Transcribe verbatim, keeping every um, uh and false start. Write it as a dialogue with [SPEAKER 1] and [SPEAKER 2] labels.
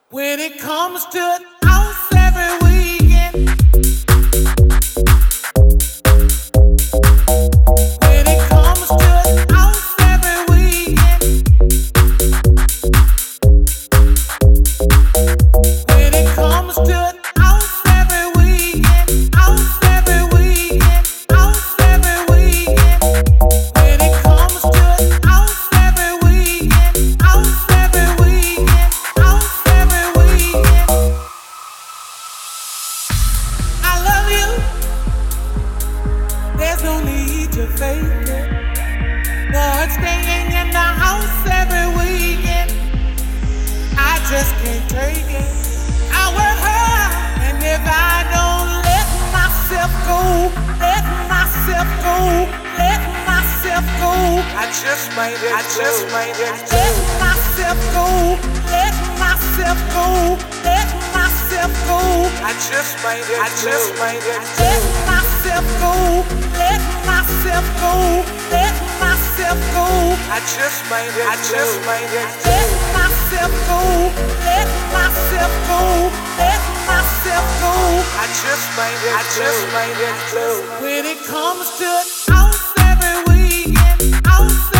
[SPEAKER 1] When it comes to house every weekend, when it comes to house every weekend, when it comes to house every weekend, house every weekend, house every weekend, when it comes to house every weekend, house every weekend, house every weekend. I love you. There's no need to fake it. But staying in the house every weekend, I just can't take it. I work hard, and if I don't let myself go, let myself go, let myself go, I just might, I just might, let myself go, let myself go, let myself go, I just might, I just might, let myself go, let myself go, let myself go, I just might, I just might, let myself go, let myself go, let myself go, I just might, I just might, when it comes to house every weekend, house